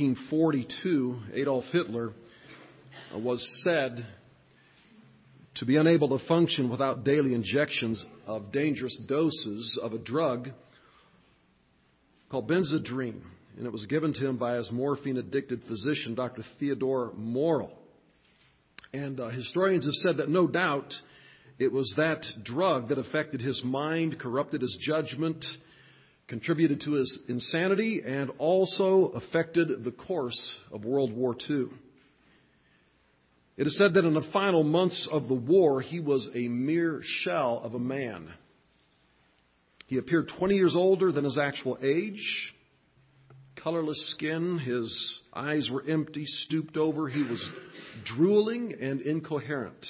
1942, Adolf Hitler was said to be unable to function without daily injections of dangerous doses of a drug called Benzedrine. And it was given to him by his morphine-addicted physician, Dr. Theodore Morell. And historians have said that no doubt it was that drug that affected his mind, corrupted his judgment, contributed to his insanity, and also affected the course of World War II. It is said that in the final months of the war, he was a mere shell of a man. He appeared 20 years older than his actual age. Colorless skin, his eyes were empty, stooped over. He was drooling and incoherent.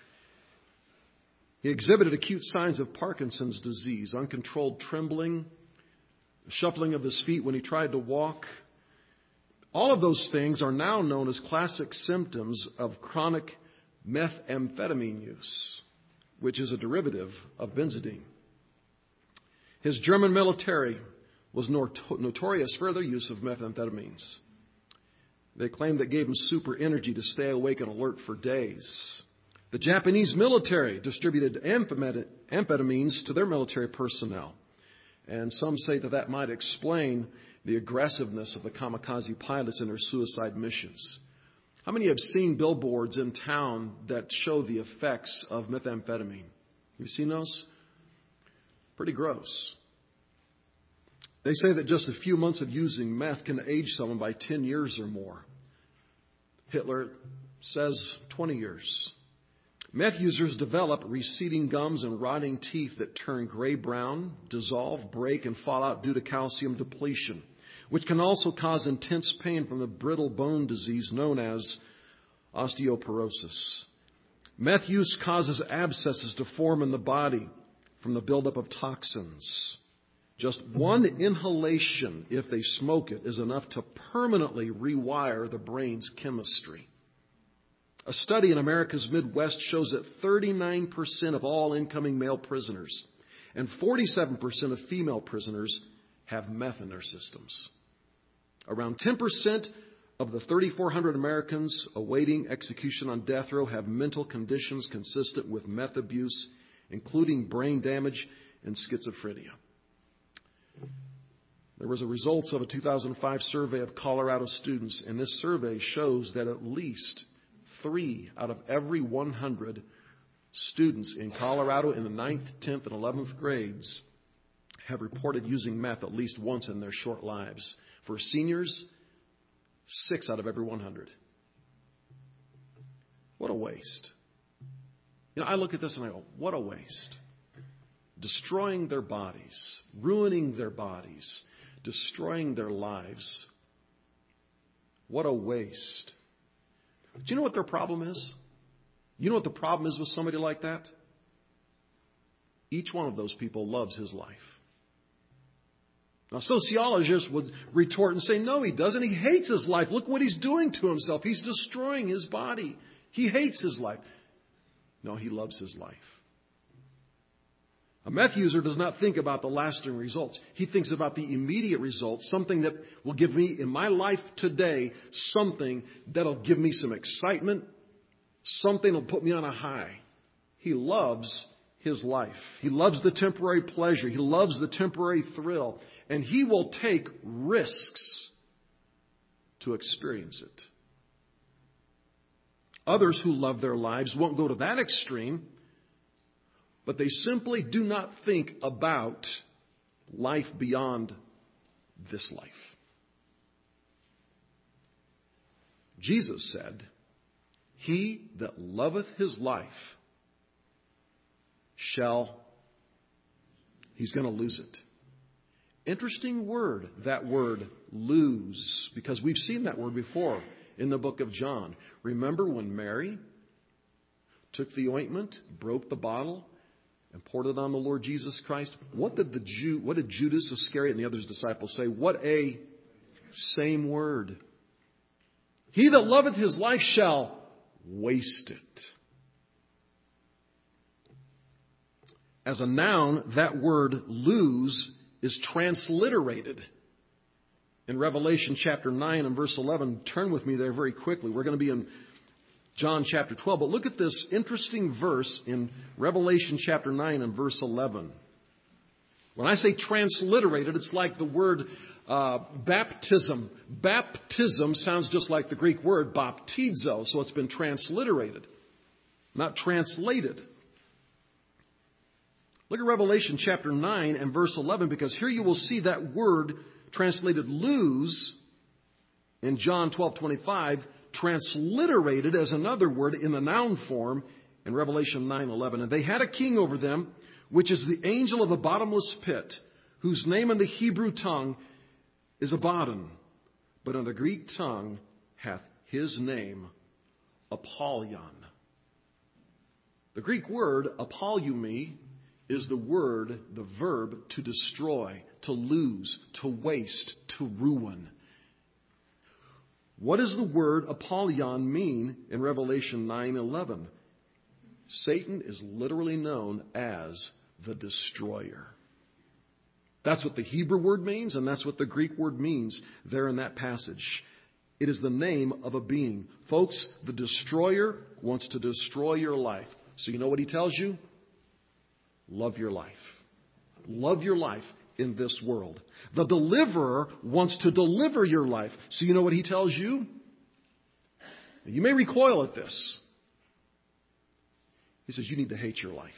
He exhibited acute signs of Parkinson's disease, uncontrolled trembling, shuffling of his feet when he tried to walk. All of those things are now known as classic symptoms of chronic methamphetamine use, which is a derivative of benzodine. His German military was notorious for their use of methamphetamines. They claimed it gave them super energy to stay awake and alert for days. The Japanese military distributed amphetamines to their military personnel. And some say that that might explain the aggressiveness of the kamikaze pilots in their suicide missions. How many have seen billboards in town that show the effects of methamphetamine? Have you seen those? Pretty gross. They say that just a few months of using meth can age someone by 10 years or more. Hitler says 20 years. Meth users develop receding gums and rotting teeth that turn gray-brown, dissolve, break, and fall out due to calcium depletion, which can also cause intense pain from the brittle bone disease known as osteoporosis. Meth use causes abscesses to form in the body from the buildup of toxins. Just one inhalation, if they smoke it, is enough to permanently rewire the brain's chemistry. A study in America's Midwest shows that 39% of all incoming male prisoners and 47% of female prisoners have meth in their systems. Around 10% of the 3,400 Americans awaiting execution on death row have mental conditions consistent with meth abuse, including brain damage and schizophrenia. There was a results of a 2005 survey of Colorado students, and this survey shows that at least 3 out of every 100 students in Colorado in the 9th, 10th, and 11th grades have reported using meth at least once in their short lives. For seniors, 6 out of every 100. What a waste. I look at this and I go, what a waste. Destroying their bodies, ruining their bodies, destroying their lives. What a waste. Do you know what their problem is? You know what the problem is with somebody like that? Each one of those people loves his life. Now, sociologists would retort and say, no, he doesn't. He hates his life. Look what he's doing to himself. He's destroying his body. He hates his life. No, he loves his life. A meth user does not think about the lasting results. He thinks about the immediate results, something that will give me in my life today, something that'll give me some excitement, something that'll put me on a high. He loves his life. He loves the temporary pleasure. He loves the temporary thrill. And he will take risks to experience it. Others who love their lives won't go to that extreme, but they simply do not think about life beyond this life. Jesus said, he that loveth his life he's going to lose it. Interesting word, that word, lose, because we've seen that word before in the book of John. Remember when Mary took the ointment, broke the bottle, and poured it on the Lord Jesus Christ? What did Judas Iscariot and the other disciples say? What a same word. He that loveth his life shall waste it. As a noun, that word lose is transliterated. in Revelation chapter 9 and verse 11. Turn with me there very quickly. We're going to be in John chapter 12. But look at this interesting verse in Revelation chapter 9 and verse 11. When I say transliterated, it's like the word baptism. Baptism sounds just like the Greek word baptizo, so it's been transliterated, not translated. Look at Revelation chapter 9 and verse 11, because here you will see that word translated lose in John 12:25, transliterated as another word in the noun form in Revelation 9:11. And they had a king over them, which is the angel of the bottomless pit, whose name in the Hebrew tongue is Abaddon, but in the Greek tongue hath his name Apollyon. The Greek word apollumi is the verb to destroy, to lose, to waste, to ruin. What does the word Apollyon mean in Revelation 9:11? Satan is literally known as the destroyer. That's what the Hebrew word means, and that's what the Greek word means there in that passage. It is the name of a being. Folks, the destroyer wants to destroy your life. So you know what he tells you? Love your life. Love your life in this world. The deliverer wants to deliver your life. So you know what he tells you? You may recoil at this. He says you need to hate your life.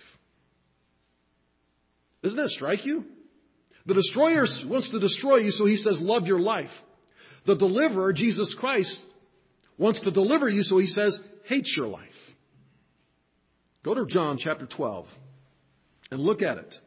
Doesn't that strike you? The destroyer wants to destroy you, so he says love your life. The deliverer, Jesus Christ, wants to deliver you, so he says hate your life. Go to John chapter 12 and look at it.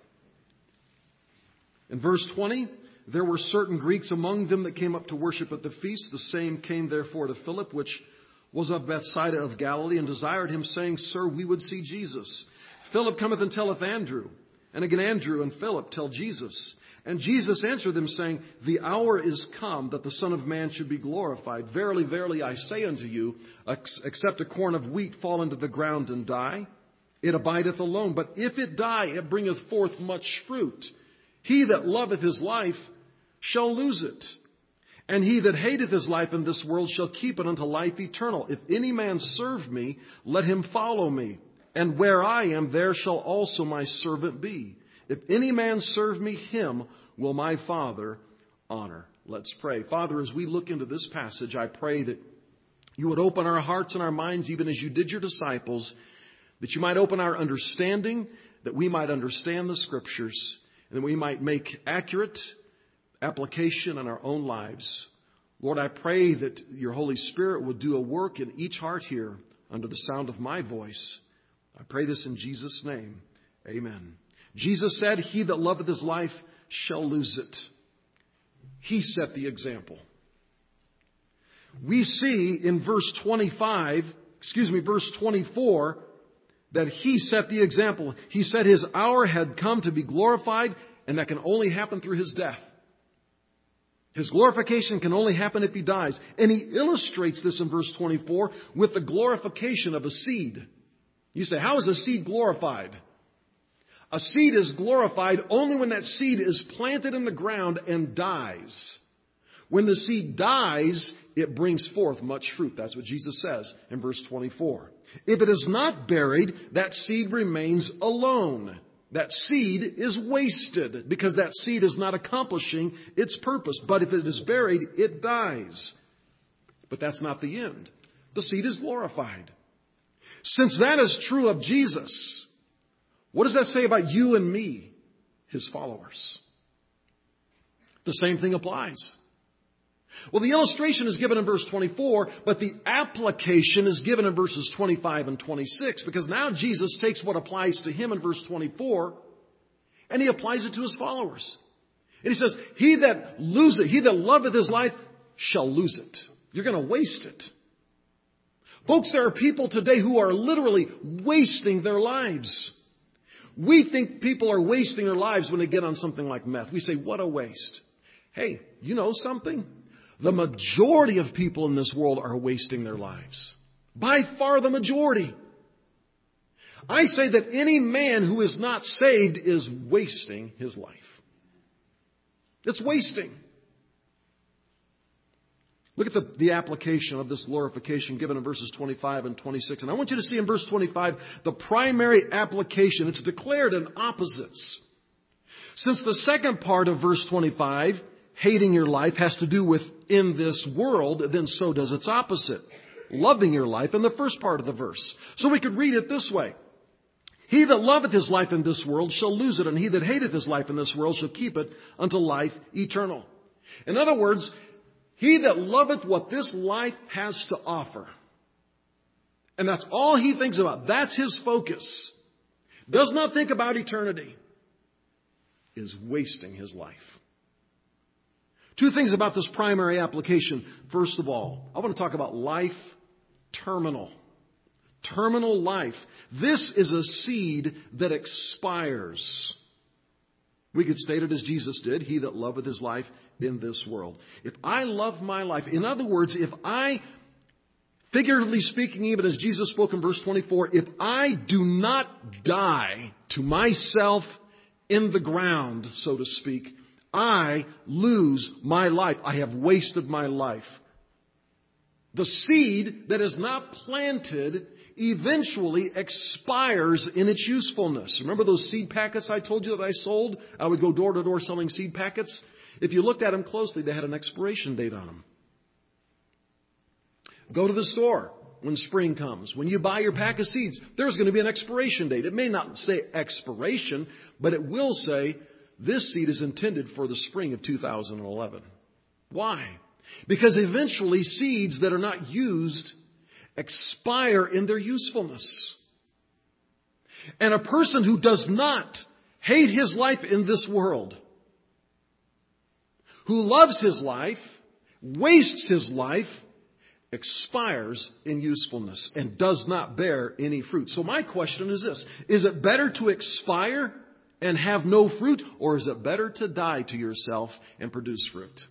In verse 20, there were certain Greeks among them that came up to worship at the feast. The same came therefore to Philip, which was of Bethsaida of Galilee, and desired him, saying, Sir, we would see Jesus. Philip cometh and telleth Andrew. And again Andrew and Philip tell Jesus. And Jesus answered them, saying, The hour is come that the Son of Man should be glorified. Verily, verily, I say unto you, except a corn of wheat fall into the ground and die, it abideth alone. But if it die, it bringeth forth much fruit. He that loveth his life shall lose it. And he that hateth his life in this world shall keep it unto life eternal. If any man serve me, let him follow me. And where I am, there shall also my servant be. If any man serve me, him will my Father honor. Let's pray. Father, as we look into this passage, I pray that you would open our hearts and our minds, even as you did your disciples, that you might open our understanding, that we might understand the Scriptures, and that we might make accurate application in our own lives. Lord, I pray that your Holy Spirit will do a work in each heart here under the sound of my voice. I pray this in Jesus' name. Amen. Jesus said, He that loveth his life shall lose it. He set the example. We see in verse 24, that he set the example. He said his hour had come to be glorified, and that can only happen through his death. His glorification can only happen if he dies. And he illustrates this in verse 24 with the glorification of a seed. You say, how is a seed glorified? A seed is glorified only when that seed is planted in the ground and dies. When the seed dies, it brings forth much fruit. That's what Jesus says in verse 24. If it is not buried, that seed remains alone. That seed is wasted because that seed is not accomplishing its purpose. But if it is buried, it dies. But that's not the end. The seed is glorified. Since that is true of Jesus, what does that say about you and me, his followers? The same thing applies. Well, the illustration is given in verse 24, but the application is given in verses 25 and 26, because now Jesus takes what applies to him in verse 24, and he applies it to his followers. And he says, he that loveth his life shall lose it. You're going to waste it. Folks, there are people today who are literally wasting their lives. We think people are wasting their lives when they get on something like meth. We say, what a waste. Hey, you know something? The majority of people in this world are wasting their lives. By far the majority. I say that any man who is not saved is wasting his life. It's wasting. Look at the application of this glorification given in verses 25 and 26. And I want you to see in verse 25 the primary application. It's declared in opposites. Since the second part of verse 25, hating your life, has to do with in this world, then so does its opposite, loving your life, in the first part of the verse. So we could read it this way. He that loveth his life in this world shall lose it, and he that hateth his life in this world shall keep it unto life eternal. In other words, he that loveth what this life has to offer, and that's all he thinks about, that's his focus, does not think about eternity, is wasting his life. Two things about this primary application. First of all, I want to talk about life terminal. Terminal life. This is a seed that expires. We could state it as Jesus did, he that loveth his life in this world. If I love my life, in other words, if I, figuratively speaking, even as Jesus spoke in verse 24, if I do not die to myself in the ground, so to speak, I lose my life. I have wasted my life. The seed that is not planted eventually expires in its usefulness. Remember those seed packets I told you that I sold? I would go door to door selling seed packets. If you looked at them closely, they had an expiration date on them. Go to the store when spring comes. When you buy your pack of seeds, there's going to be an expiration date. It may not say expiration, but it will say this seed is intended for the spring of 2011. Why? Because eventually seeds that are not used expire in their usefulness. And a person who does not hate his life in this world, who loves his life, wastes his life, expires in usefulness and does not bear any fruit. So my question is this: is it better to expire and have no fruit, or is it better to die to yourself and produce fruit?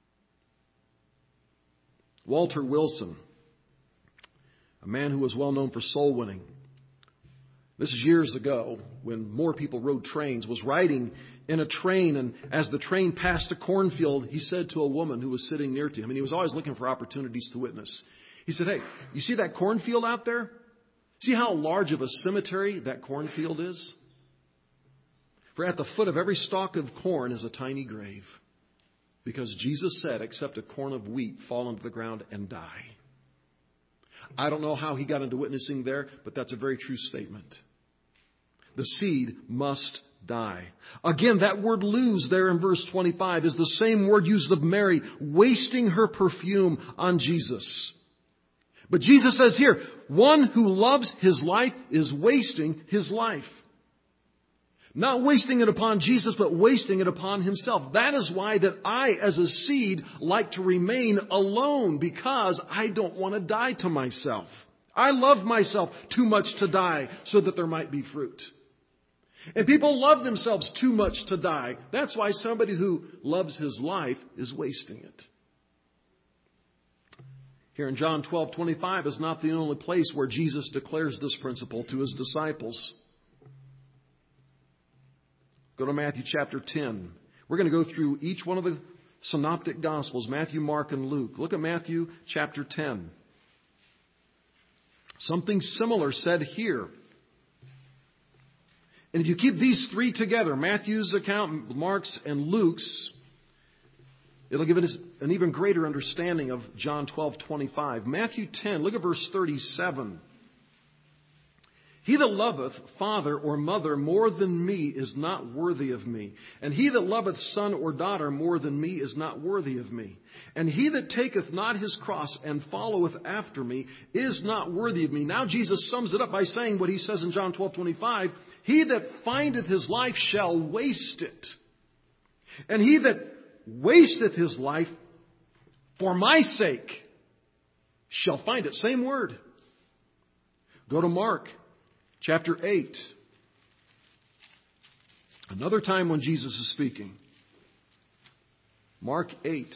Walter Wilson, a man who was well known for soul winning. This is years ago when more people rode trains, was riding in a train, and as the train passed a cornfield, he said to a woman who was sitting near to him, and he was always looking for opportunities to witness. He said, "Hey, you see that cornfield out there? See how large of a cemetery that cornfield is? For at the foot of every stalk of corn is a tiny grave. Because Jesus said, except a corn of wheat fall into the ground and die." I don't know how he got into witnessing there, but that's a very true statement. The seed must die. Again, that word lose there in verse 25 is the same word used of Mary wasting her perfume on Jesus. But Jesus says here, one who loves his life is wasting his life. Not wasting it upon Jesus, but wasting it upon himself. That is why that I, as a seed, like to remain alone, because I don't want to die to myself. I love myself too much to die so that there might be fruit. And people love themselves too much to die. That's why somebody who loves his life is wasting it. Here in John 12:25 is not the only place where Jesus declares this principle to his disciples. Go to Matthew chapter 10. We're going to go through each one of the synoptic gospels, Matthew, Mark, and Luke. Look at Matthew chapter 10. Something similar said here. And if you keep these three together, Matthew's account, Mark's, and Luke's, it'll give us an even greater understanding of John 12:25. Matthew 10, look at verse 37. He that loveth father or mother more than me is not worthy of me. And he that loveth son or daughter more than me is not worthy of me. And he that taketh not his cross and followeth after me is not worthy of me. Now Jesus sums it up by saying what he says in John 12:25. He that findeth his life shall waste it. And he that wasteth his life for my sake shall find it. Same word. Go to Mark chapter 8. Another time when Jesus is speaking. Mark 8.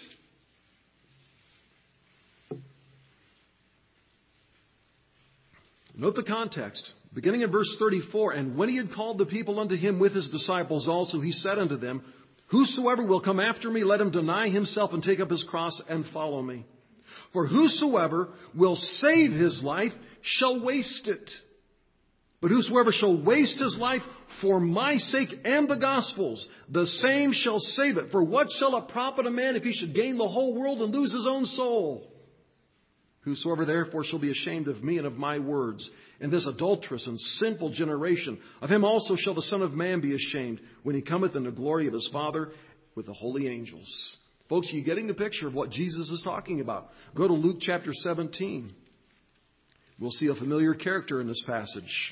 Note the context. Beginning in verse 34. And when he had called the people unto him with his disciples also, he said unto them, Whosoever will come after me, let him deny himself and take up his cross and follow me. For whosoever will save his life shall waste it. But whosoever shall waste his life for my sake and the gospel's, the same shall save it. For what shall it profit a man if he should gain the whole world and lose his own soul? Whosoever therefore shall be ashamed of me and of my words in this adulterous and sinful generation, of him also shall the Son of Man be ashamed when he cometh in the glory of his Father with the holy angels. Folks, are you getting the picture of what Jesus is talking about? Go to Luke chapter 17. We'll see a familiar character in this passage.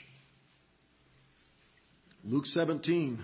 Luke 17.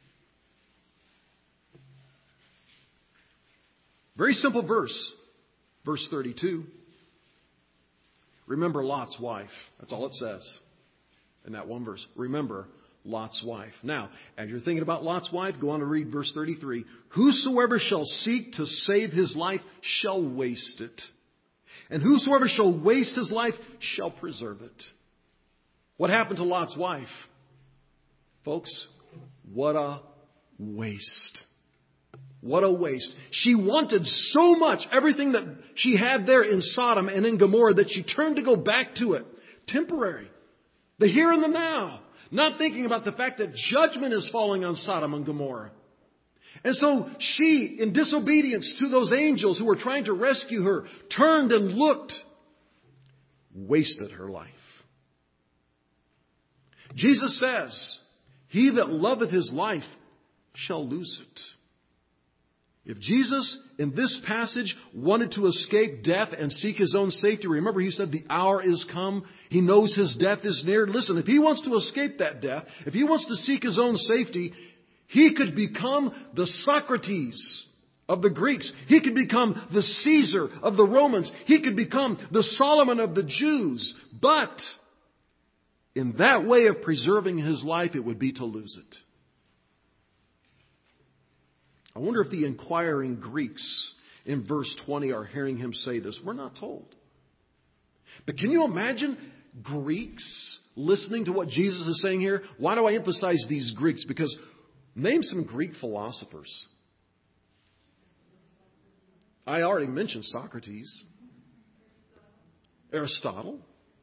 Very simple verse. Verse 32. Remember Lot's wife. That's all it says in that one verse. Remember Lot's wife. Now, as you're thinking about Lot's wife, go on to read verse 33. Whosoever shall seek to save his life shall waste it. And whosoever shall waste his life shall preserve it. What happened to Lot's wife? Folks, what a waste. What a waste. She wanted so much, everything that she had there in Sodom and in Gomorrah, that she turned to go back to it. Temporary. The here and the now. Not thinking about the fact that judgment is falling on Sodom and Gomorrah. And so she, in disobedience to those angels who were trying to rescue her, turned and looked, wasted her life. Jesus says, he that loveth his life shall lose it. If Jesus, in this passage, wanted to escape death and seek his own safety, remember he said the hour is come. He knows his death is near. Listen, if he wants to escape that death, if he wants to seek his own safety, he could become the Socrates of the Greeks. He could become the Caesar of the Romans. He could become the Solomon of the Jews. But in that way of preserving his life, it would be to lose it. I wonder if the inquiring Greeks in verse 20 are hearing him say this. We're not told. But can you imagine Greeks listening to what Jesus is saying here? Why do I emphasize these Greeks? Because name some Greek philosophers. I already mentioned Socrates, Aristotle,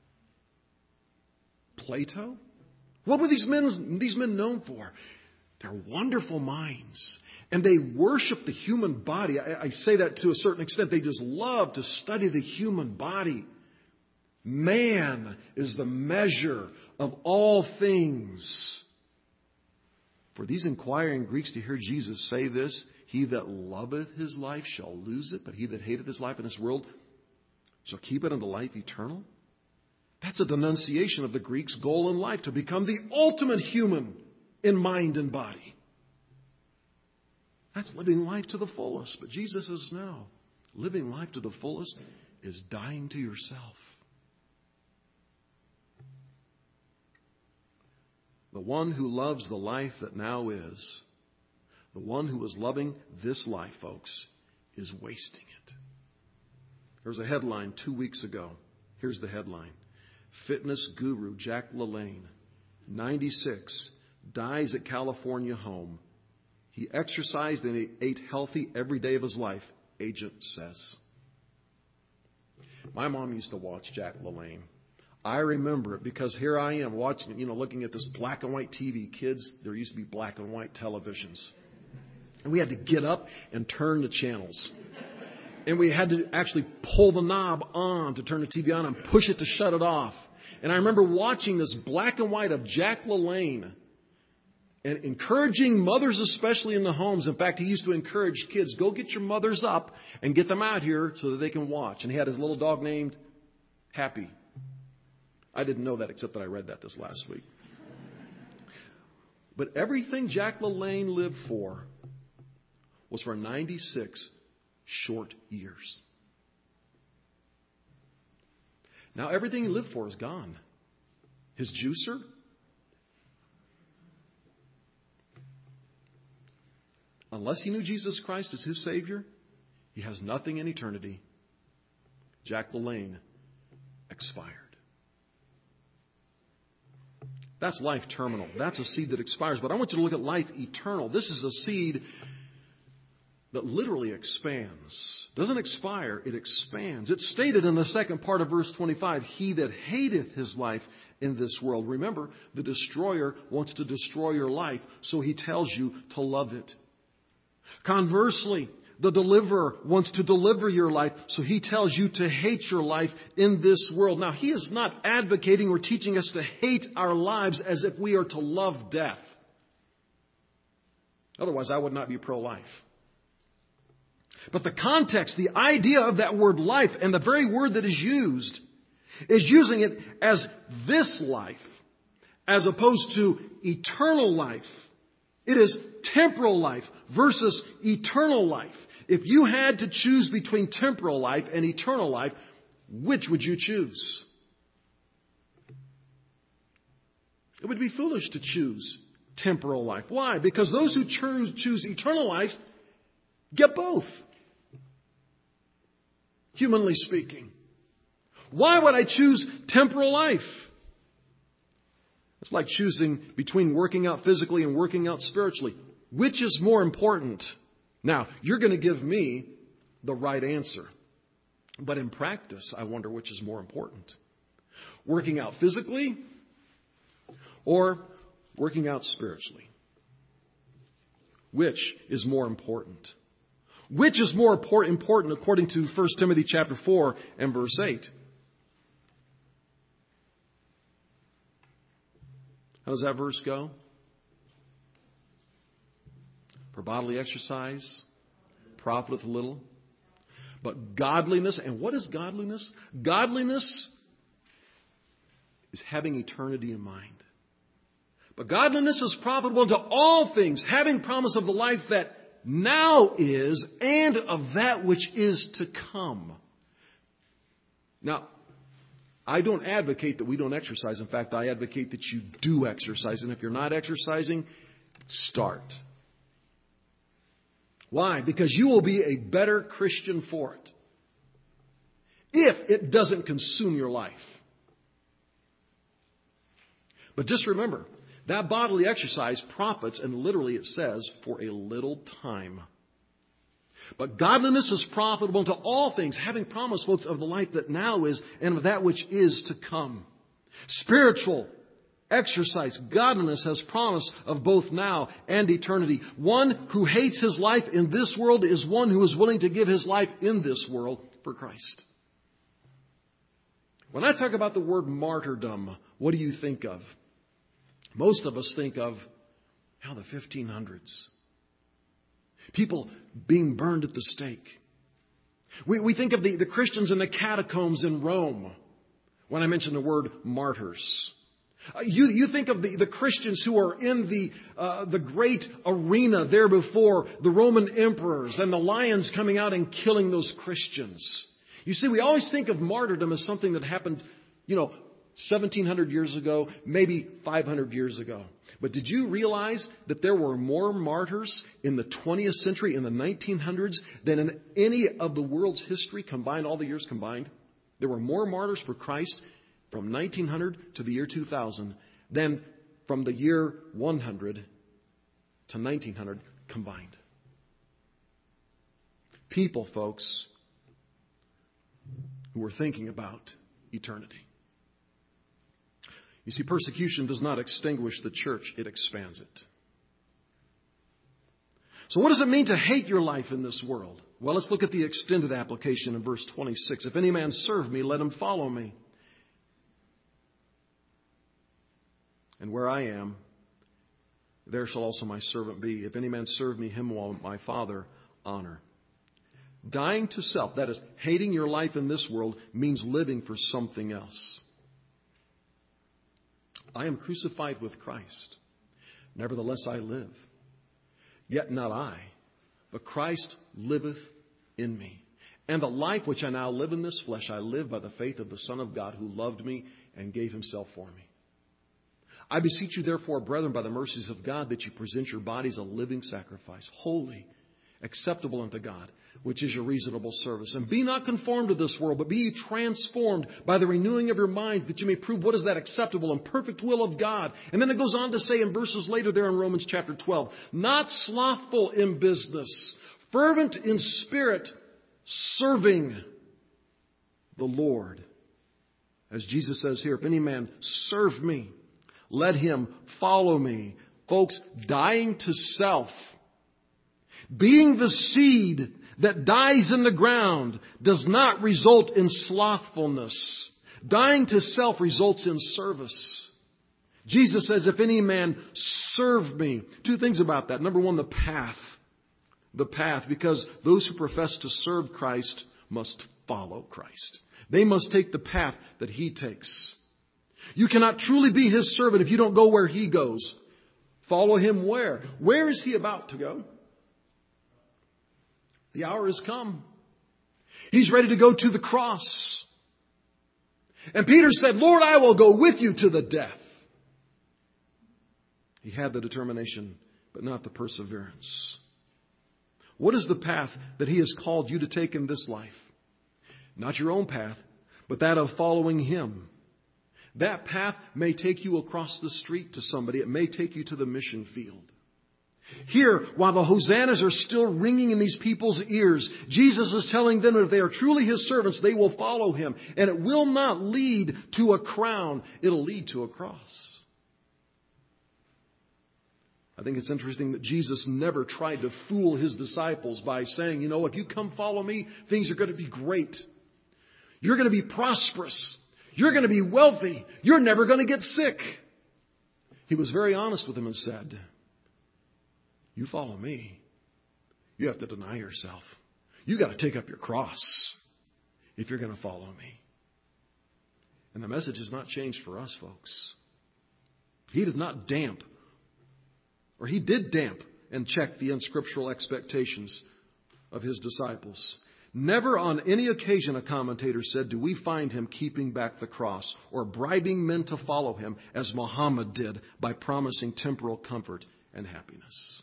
Plato. What were these men known for? Their wonderful minds. And they worship the human body. I say that to a certain extent. They just love to study the human body. Man is the measure of all things. For these inquiring Greeks to hear Jesus say this, he that loveth his life shall lose it, but he that hateth his life in this world shall keep it unto life eternal. That's a denunciation of the Greeks' goal in life, to become the ultimate human in mind and body. That's living life to the fullest. But Jesus says, no. Living life to the fullest is dying to yourself. The one who loves the life that now is, the one who is loving this life, folks, is wasting it. There was a headline 2 weeks ago. Here's the headline. Fitness guru Jack LaLanne, 96, dies at California home. He exercised and ate healthy every day of his life, agent says. My mom used to watch Jack LaLanne. I remember it because here I am watching, looking at this black and white TV. Kids, there used to be black and white televisions. And we had to get up and turn the channels. And we had to actually pull the knob on to turn the TV on and push it to shut it off. And I remember watching this black and white of Jack LaLanne and encouraging mothers, especially in the homes. In fact, he used to encourage kids, go get your mothers up and get them out here so that they can watch. And he had his little dog named Happy. I didn't know that except that I read that this last week. But everything Jack LaLanne lived for was for 96 short years. Now everything he lived for is gone. His juicer, unless he knew Jesus Christ as his Savior, he has nothing in eternity. Jack LaLanne expired. That's life terminal. That's a seed that expires. But I want you to look at life eternal. This is a seed that literally expands. Doesn't expire, it expands. It's stated in the second part of verse 25, he that hateth his life in this world. Remember, the destroyer wants to destroy your life, so he tells you to love it. Conversely, the deliverer wants to deliver your life, so he tells you to hate your life in this world. Now, he is not advocating or teaching us to hate our lives as if we are to love death. Otherwise, I would not be pro-life. But the context, the idea of that word life, and the very word that is using it as this life, as opposed to eternal life. It is temporal life versus eternal life. If you had to choose between temporal life and eternal life, which would you choose? It would be foolish to choose temporal life. Why? Because those who choose eternal life get both. Humanly speaking. Why would I choose temporal life? It's like choosing between working out physically and working out spiritually. Which is more important? Now, you're going to give me the right answer. But in practice, I wonder which is more important. Working out physically or working out spiritually? Which is more important? Which is more important according to 1 Timothy chapter 4 and verse 8? How does that verse go? For bodily exercise profiteth little, but godliness, and what is godliness? Godliness is having eternity in mind. But godliness is profitable to all things, having promise of the life that now is and of that which is to come. Now, I don't advocate that we don't exercise. In fact, I advocate that you do exercise. And if you're not exercising, start. Why? Because you will be a better Christian for it. If it doesn't consume your life. But just remember, that bodily exercise profits, and literally it says, for a little time. But godliness is profitable to all things, having promise both of the life that now is and of that which is to come. Spiritual exercise, godliness has promise of both now and eternity. One who hates his life in this world is one who is willing to give his life in this world for Christ. When I talk about the word martyrdom, what do you think of? Most of us think of the 1500s. People being burned at the stake. We think of the Christians in the catacombs in Rome when I mention the word martyrs. You think of the Christians who are in the great arena there before the Roman emperors and the lions coming out and killing those Christians. You see, we always think of martyrdom as something that happened, 1,700 years ago, maybe 500 years ago. But did you realize that there were more martyrs in the 20th century, in the 1900s, than in any of the world's history combined, all the years combined? There were more martyrs for Christ from 1900 to the year 2000 than from the year 100 to 1900 combined. People, folks, who were thinking about eternity. You see, persecution does not extinguish the church, it expands it. So what does it mean to hate your life in this world? Well, let's look at the extended application in verse 26. If any man serve me, let him follow me. And where I am, there shall also my servant be. If any man serve me, him will my Father honor. Dying to self, that is, hating your life in this world, means living for something else. I am crucified with Christ. Nevertheless I live. Yet not I, but Christ liveth in me. And the life which I now live in this flesh, I live by the faith of the Son of God who loved me and gave himself for me. I beseech you therefore, brethren, by the mercies of God, that you present your bodies a living sacrifice, holy, acceptable unto God, which is your reasonable service. And be not conformed to this world, but be ye transformed by the renewing of your minds, that you may prove what is that acceptable and perfect will of God. And then it goes on to say in verses later there in Romans chapter 12, not slothful in business, fervent in spirit, serving the Lord. As Jesus says here, if any man serve me, let him follow me. Folks, dying to self, being the seed that dies in the ground, does not result in slothfulness. Dying to self results in service. Jesus says, if any man serve me. Two things about that. Number one, the path. The path, because those who profess to serve Christ must follow Christ. They must take the path that He takes. You cannot truly be His servant if you don't go where He goes. Follow Him where? Where is He about to go? The hour has come. He's ready to go to the cross. And Peter said, Lord, I will go with you to the death. He had the determination, but not the perseverance. What is the path that He has called you to take in this life? Not your own path, but that of following Him. That path may take you across the street to somebody. It may take you to the mission field. Here, while the hosannas are still ringing in these people's ears, Jesus is telling them that if they are truly His servants, they will follow Him. And it will not lead to a crown. It'll lead to a cross. I think it's interesting that Jesus never tried to fool His disciples by saying, if you come follow me, things are going to be great. You're going to be prosperous. You're going to be wealthy. You're never going to get sick. He was very honest with them and said, you follow me, you have to deny yourself. You got to take up your cross if you're going to follow me. And the message has not changed for us, folks. He did not damp, or He did damp and check the unscriptural expectations of His disciples. Never on any occasion, a commentator said, do we find Him keeping back the cross or bribing men to follow Him as Muhammad did by promising temporal comfort and happiness.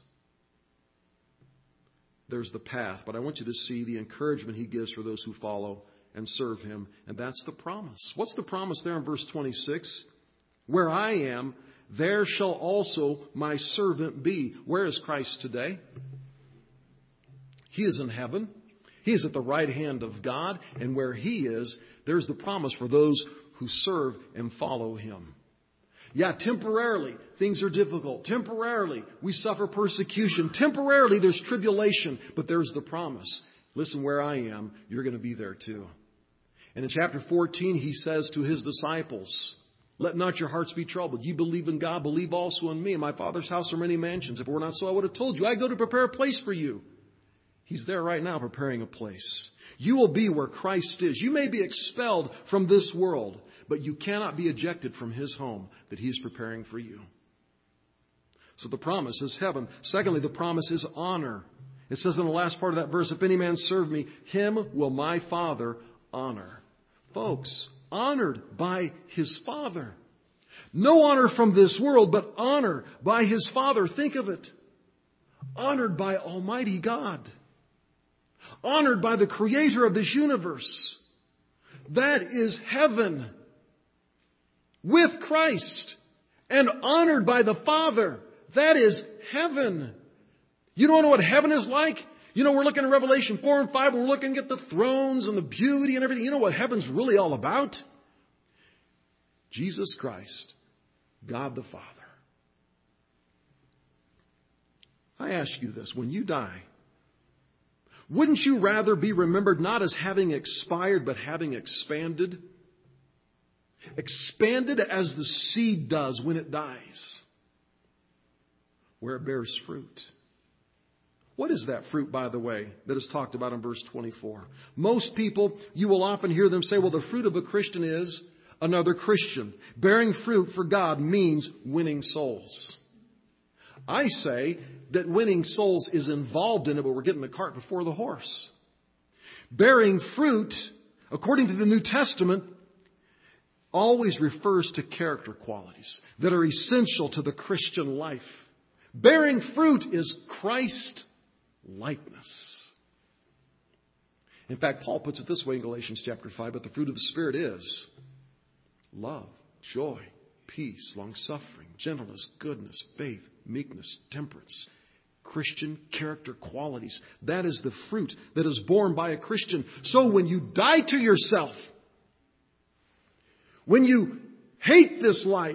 There's the path, but I want you to see the encouragement He gives for those who follow and serve Him, and that's the promise. What's the promise there in verse 26? Where I am, there shall also my servant be. Where is Christ today? He is in heaven. He is at the right hand of God, and where He is, there's the promise for those who serve and follow Him. Yeah, temporarily, things are difficult. Temporarily, we suffer persecution. Temporarily, there's tribulation. But there's the promise. Listen, where I am, you're going to be there too. And in chapter 14, He says to His disciples, let not your hearts be troubled. You believe in God, believe also in me. In my Father's house are many mansions. If it were not so, I would have told you. I go to prepare a place for you. He's there right now preparing a place. You will be where Christ is. You may be expelled from this world, but you cannot be ejected from His home that He is preparing for you. So the promise is heaven. Secondly, the promise is honor. It says in the last part of that verse, if any man serve me, him will my Father honor. Folks, honored by His Father. No honor from this world, but honor by His Father. Think of it. Honored by Almighty God. Honored by the Creator of this universe. That is heaven. With Christ. And honored by the Father. That is heaven. You don't know what heaven is like? We're looking at Revelation 4 and 5. We're looking at the thrones and the beauty and everything. You know what heaven's really all about? Jesus Christ. God the Father. I ask you this. When you die, wouldn't you rather be remembered not as having expired, but having expanded? Expanded as the seed does when it dies, where it bears fruit. What is that fruit, by the way, that is talked about in verse 24? Most people, you will often hear them say, well, the fruit of a Christian is another Christian. Bearing fruit for God means winning souls. I say that winning souls is involved in it, but we're getting the cart before the horse. Bearing fruit, according to the New Testament, always refers to character qualities that are essential to the Christian life. Bearing fruit is Christ likeness. In fact, Paul puts it this way in Galatians chapter 5, but the fruit of the Spirit is love, joy, peace, long-suffering, gentleness, goodness, faith, meekness, temperance. Christian character qualities. That is the fruit that is borne by a Christian. So when you die to yourself, when you hate this life,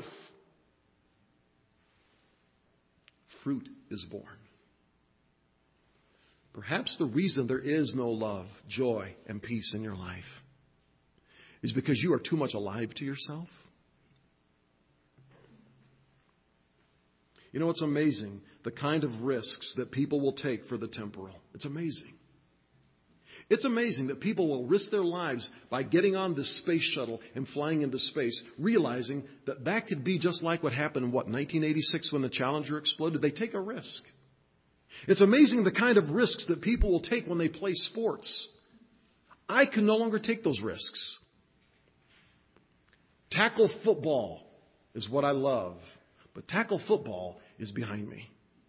fruit is born. Perhaps the reason there is no love, joy, and peace in your life is because you are too much alive to yourself. You know, it's amazing the kind of risks that people will take for the temporal. It's amazing. It's amazing that people will risk their lives by getting on this space shuttle and flying into space, realizing that that could be just like what happened in, 1986 when the Challenger exploded. They take a risk. It's amazing the kind of risks that people will take when they play sports. I can no longer take those risks. Tackle football is what I love, but tackle football is behind me.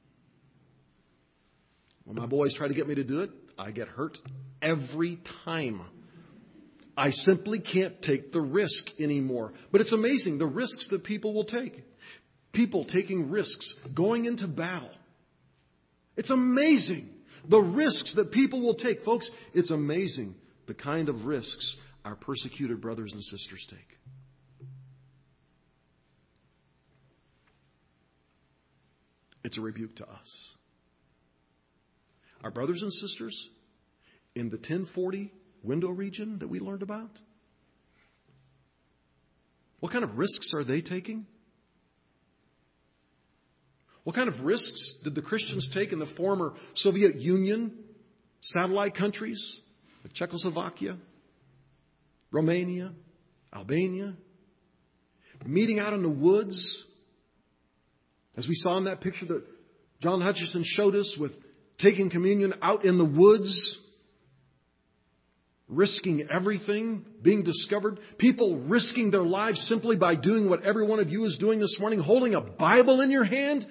When my boys try to get me to do it, I get hurt every time. I simply can't take the risk anymore. But it's amazing the risks that people will take. People taking risks, going into battle. It's amazing the risks that people will take. Folks, it's amazing the kind of risks our persecuted brothers and sisters take. It's a rebuke to us. Our brothers and sisters in the 1040 window region that we learned about, what kind of risks are they taking? What kind of risks did the Christians take in the former Soviet Union, satellite countries, like Czechoslovakia, Romania, Albania, meeting out in the woods, as we saw in that picture that John Hutchison showed us with taking communion out in the woods, risking everything, being discovered, people risking their lives simply by doing what every one of you is doing this morning, holding a Bible in your hand.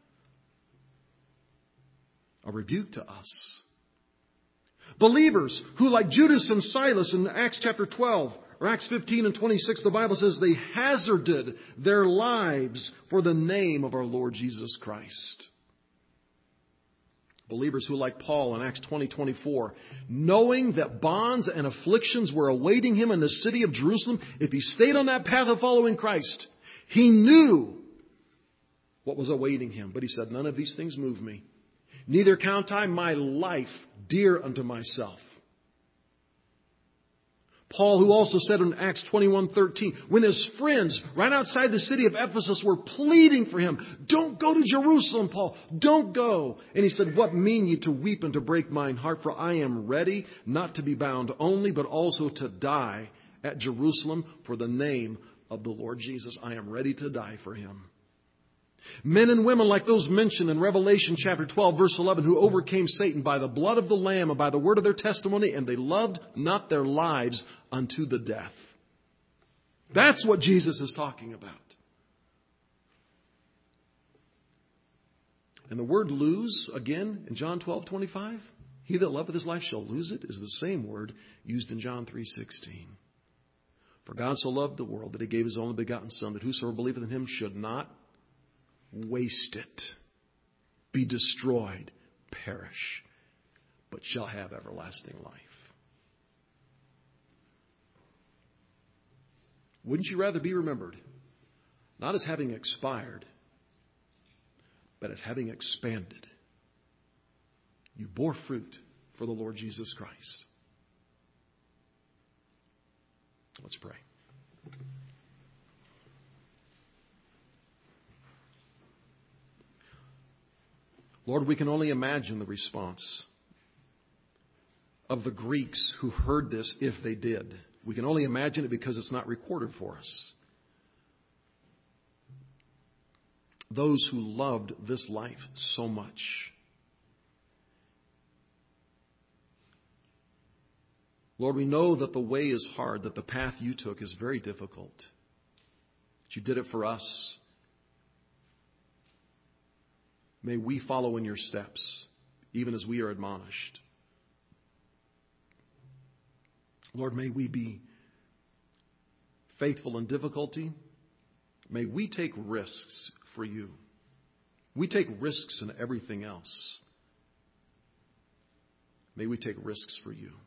A rebuke to us. Believers who, like Judas and Silas in Acts chapter 12, or Acts 15 and 26, the Bible says they hazarded their lives for the name of our Lord Jesus Christ. Believers who, like Paul in Acts 20:24, knowing that bonds and afflictions were awaiting him in the city of Jerusalem, if he stayed on that path of following Christ, he knew what was awaiting him. But he said, none of these things move me. Neither count I my life dear unto myself. Paul, who also said in Acts 21:13, when his friends right outside the city of Ephesus were pleading for him, don't go to Jerusalem, Paul, don't go. And he said, what mean ye to weep and to break mine heart? For I am ready not to be bound only, but also to die at Jerusalem for the name of the Lord Jesus. I am ready to die for him. Men and women like those mentioned in Revelation chapter 12, verse 11, who overcame Satan by the blood of the Lamb and by the word of their testimony, and they loved not their lives unto the death. That's what Jesus is talking about. And the word lose, again, in John 12:25, he that loveth his life shall lose it, is the same word used in John 3:16. For God so loved the world that he gave his only begotten Son, that whosoever believeth in him should not waste it, be destroyed, perish, but shall have everlasting life. Wouldn't you rather be remembered not as having expired, but as having expanded? You bore fruit for the Lord Jesus Christ. Let's pray. Lord, we can only imagine the response of the Greeks who heard this, if they did. We can only imagine it because it's not recorded for us. Those who loved this life so much. Lord, we know that the way is hard, that the path you took is very difficult. That you did it for us. May we follow in your steps, even as we are admonished. Lord, may we be faithful in difficulty. May we take risks for you. We take risks in everything else. May we take risks for you.